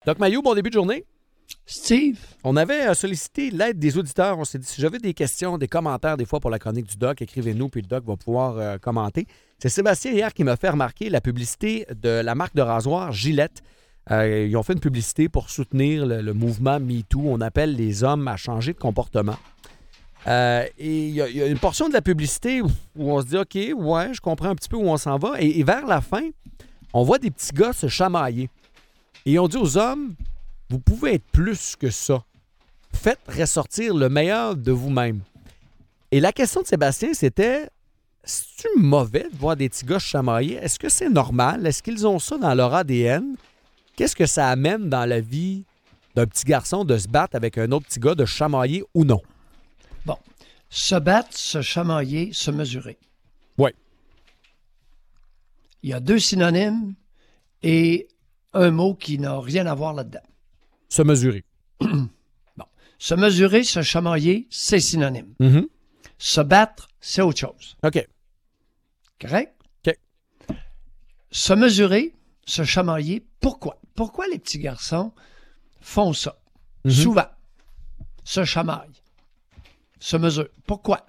Doc Mayou, bon début de journée. Steve. On avait sollicité l'aide des auditeurs. On s'est dit, si j'avais des questions, des commentaires des fois pour la chronique du Doc, écrivez-nous, puis le Doc va pouvoir commenter. C'est Sébastien hier qui m'a fait remarquer la publicité de la marque de rasoir Gillette. Ils ont fait une publicité pour soutenir le mouvement MeToo. On appelle les hommes à changer de comportement. Et il y a une portion de la publicité où on se dit, OK, ouais, je comprends un petit peu où on s'en va. Et vers la fin, on voit des petits gars se chamailler. Et on dit aux hommes, vous pouvez être plus que ça. Faites ressortir le meilleur de vous-même. Et la question de Sébastien, c'était, c'est-tu mauvais de voir des petits gars se chamailler? Est-ce que c'est normal? Est-ce qu'ils ont ça dans leur ADN? Qu'est-ce que ça amène dans la vie d'un petit garçon de se battre avec un autre petit gars, de chamailler ou non? Bon. Se battre, se chamailler, se mesurer. Oui. Il y a 2 synonymes et un mot qui n'a rien à voir là-dedans. Se mesurer. Bon. Se mesurer, se chamailler, c'est synonyme. Mm-hmm. Se battre, c'est autre chose. OK. Correct? OK. Se mesurer, se chamailler, pourquoi? Pourquoi les petits garçons font ça? Mm-hmm. Souvent. Se chamaillent. Se mesurent. Pourquoi?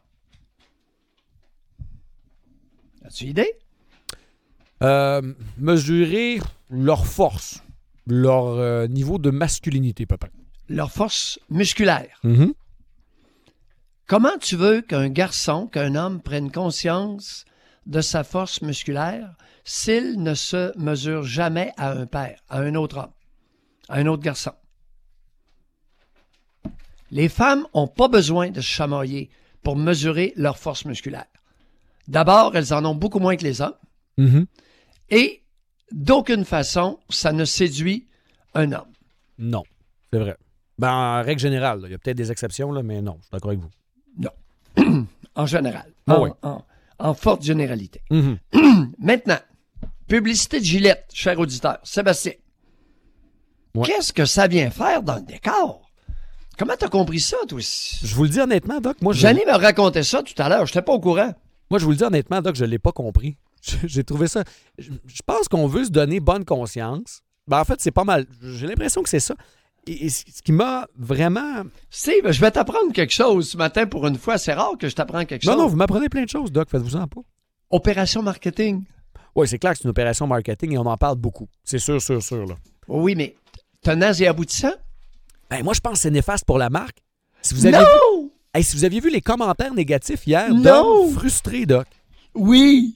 As-tu idée? Mesurer leur force, leur niveau de masculinité, peut-être. Leur force musculaire. Mm-hmm. Comment tu veux qu'un garçon, qu'un homme prenne conscience de sa force musculaire s'il ne se mesure jamais à un père, à un autre homme, à un autre garçon? Les femmes n'ont pas besoin de se chamailler pour mesurer leur force musculaire. D'abord, elles en ont beaucoup moins que les hommes. Mm-hmm. Et d'aucune façon, ça ne séduit un homme. Non, c'est vrai. Ben, en règle générale, il y a peut-être des exceptions, là, mais non, je suis d'accord avec vous. Non. En général. Oui. En forte généralité. Mm-hmm. Maintenant, publicité de Gillette, cher auditeur. Sébastien. Ouais. Qu'est-ce que ça vient faire dans le décor? Comment t'as compris ça, toi aussi? Je vous le dis honnêtement, Doc, moi, Jeannie me racontait ça tout à l'heure. Je n'étais pas au courant. je vous le dis honnêtement, Doc, je ne l'ai pas compris. J'ai trouvé ça... Je pense qu'on veut se donner bonne conscience. Ben, en fait, c'est pas mal. J'ai l'impression que c'est ça. Et ce qui m'a vraiment... Steve, je vais t'apprendre quelque chose ce matin pour une fois. C'est rare que je t'apprenne quelque chose. Non, vous m'apprenez plein de choses, Doc. Faites-vous-en pas. Opération marketing. Oui, c'est clair que c'est une opération marketing et on en parle beaucoup. C'est sûr, là. Oui, mais tenants et aboutissants? Ben, moi, je pense que c'est néfaste pour la marque. Si vous aviez Non! si vous aviez vu les commentaires négatifs hier, Non! d'hommes frustrés, Doc. Oui!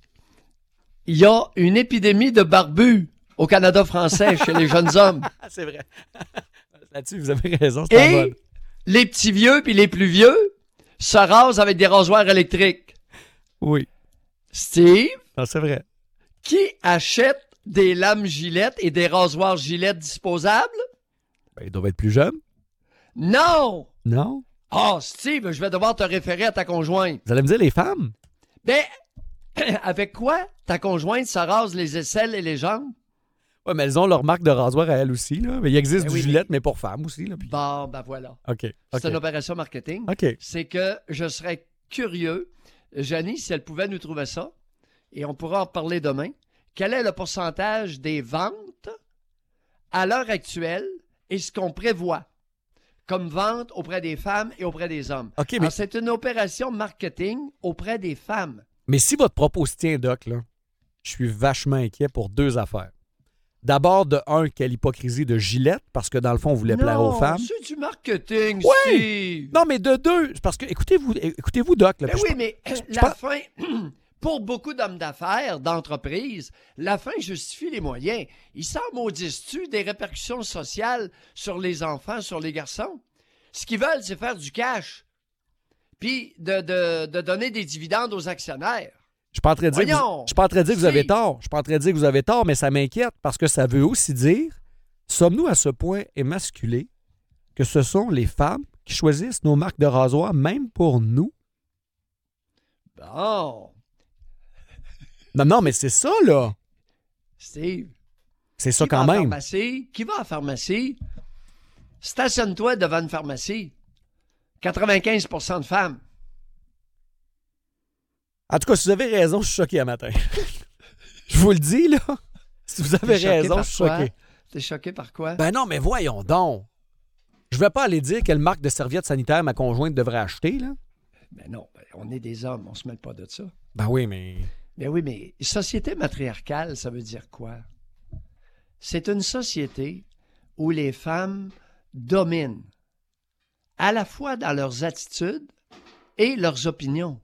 Il y a une épidémie de barbus au Canada français chez les jeunes hommes. C'est vrai. Là-dessus, vous avez raison, c'est en Et mode. les petits vieux puis les plus vieux se rasent avec des rasoirs électriques. Oui. Steve, Non, c'est vrai. qui achète des lames Gillette et des rasoirs Gillette disposables? Ben, ils doivent être plus jeunes. Non! Non? Oh, Steve, je vais devoir te référer à ta conjointe. Vous allez me dire les femmes? Ben, avec quoi ta conjointe se rase les aisselles et les jambes? Oui, mais elles ont leur marque de rasoir à elles aussi, là. Mais il existe Ben du oui, Gillette, mais pour femmes aussi, là. Puis... Bon, ben voilà. OK. C'est une opération marketing. OK. C'est que je serais curieux, Jeannie, si elle pouvait nous trouver ça, et on pourra en parler demain, quel est le pourcentage des ventes à l'heure actuelle et ce qu'on prévoit comme vente auprès des femmes et auprès des hommes. OK, mais... Alors, c'est une opération marketing auprès des femmes. Mais si votre propos se tient, Doc, là, je suis vachement inquiet pour 2 affaires. D'abord, de un, quelle hypocrisie de Gillette, parce que dans le fond, on voulait plaire aux femmes. C'est du marketing, Oui! Steve. Non, mais de 2, parce que, écoutez-vous, Doc. Là, Ben puis oui, mais la fin, pour beaucoup d'hommes d'affaires, d'entreprises, la fin justifie les moyens. Ils s'en maudissent-tu des répercussions sociales sur les enfants, sur les garçons? Ce qu'ils veulent, c'est faire du cash, puis de donner des dividendes aux actionnaires. Je suis pas en train de dire Voyons, je suis pas en train de dire que vous avez si. tort. Je suis pas en train de dire que vous avez tort, mais ça m'inquiète parce que ça veut aussi dire, sommes-nous à ce point émasculés que ce sont les femmes qui choisissent nos marques de rasoir, même pour nous? Bon, Non, mais c'est ça, là. Steve, C'est ça qui va quand à la même. pharmacie? Qui va à la pharmacie? Stationne-toi devant une pharmacie. 95% de femmes. En tout cas, si vous avez raison, je suis choqué à matin. Je vous le dis, là. Si vous avez T'es choqué raison, par je suis quoi? choqué. T'es choqué par quoi? Ben non, mais voyons donc. Je vais pas aller dire quelle marque de serviette sanitaire ma conjointe devrait acheter, là. Ben non, on est des hommes, on se mêle pas de ça. Ben oui, mais... Ben oui, mais société matriarcale, ça veut dire quoi? C'est une société où les femmes dominent, à la fois dans leurs attitudes et leurs opinions.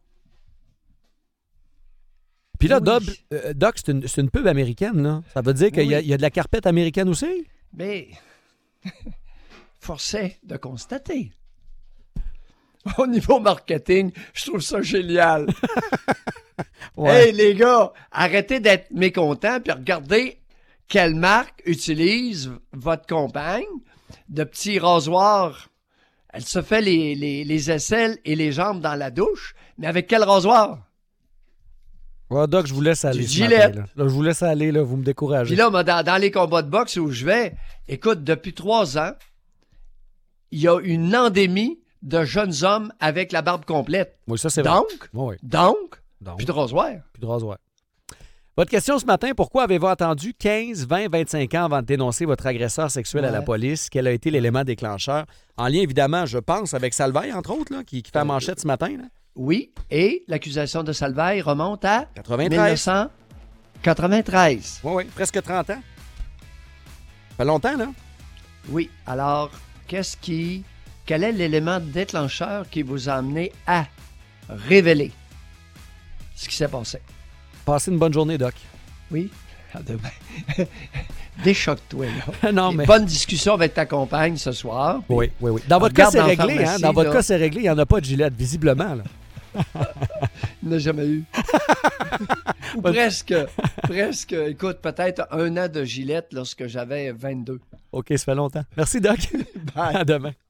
Puis là, Oui. Doc, c'est une pub américaine, là. Ça veut dire qu'il y a de la carpette américaine aussi? Mais, force est de constater. Au niveau marketing, je trouve ça génial. Ouais. Hey, les gars, arrêtez d'être mécontents puis regardez quelle marque utilise votre compagne de petits rasoirs. Elle se fait les aisselles et les jambes dans la douche, mais avec quel rasoir? Ouais, Doc, je vous laisse aller. Du ce Gillette. matin, là. Là, je vous laisse aller, là. Vous me découragez. Puis là, moi, dans les combats de boxe où je vais, écoute, depuis 3 ans, il y a une endémie de jeunes hommes avec la barbe complète. Oui, ça, c'est vrai. Donc, Oui, oui. donc, Donc, plus de rasoir. plus de rasoir. Votre question ce matin, pourquoi avez-vous attendu 15, 20, 25 ans avant de dénoncer votre agresseur sexuel à la Ouais. police? Quel a été l'élément déclencheur? En lien, évidemment, je pense, avec Salvaille, entre autres, là, qui fait la manchette ce matin. Là. Oui, et l'accusation de Salvaille remonte à 93. 1993. Oui, oui, presque 30 ans. Ça fait longtemps, là. Oui, alors, quel est l'élément déclencheur qui vous a amené à révéler ce qui s'est passé? Passez une bonne journée, Doc. Oui, à demain. Déchoque-toi, là. Non, mais... Bonne discussion avec ta compagne ce soir. puis Oui, oui, oui. Dans votre cas, regarde c'est dans la réglé, hein? pharmacie, Dans votre là. cas, c'est réglé. Il n'y en a pas de Gillette, visiblement, là. Il n'a jamais eu. Ou presque. Écoute, peut-être 1 an de Gillette lorsque j'avais 22. OK, ça fait longtemps. Merci, Doc. Bye. À demain.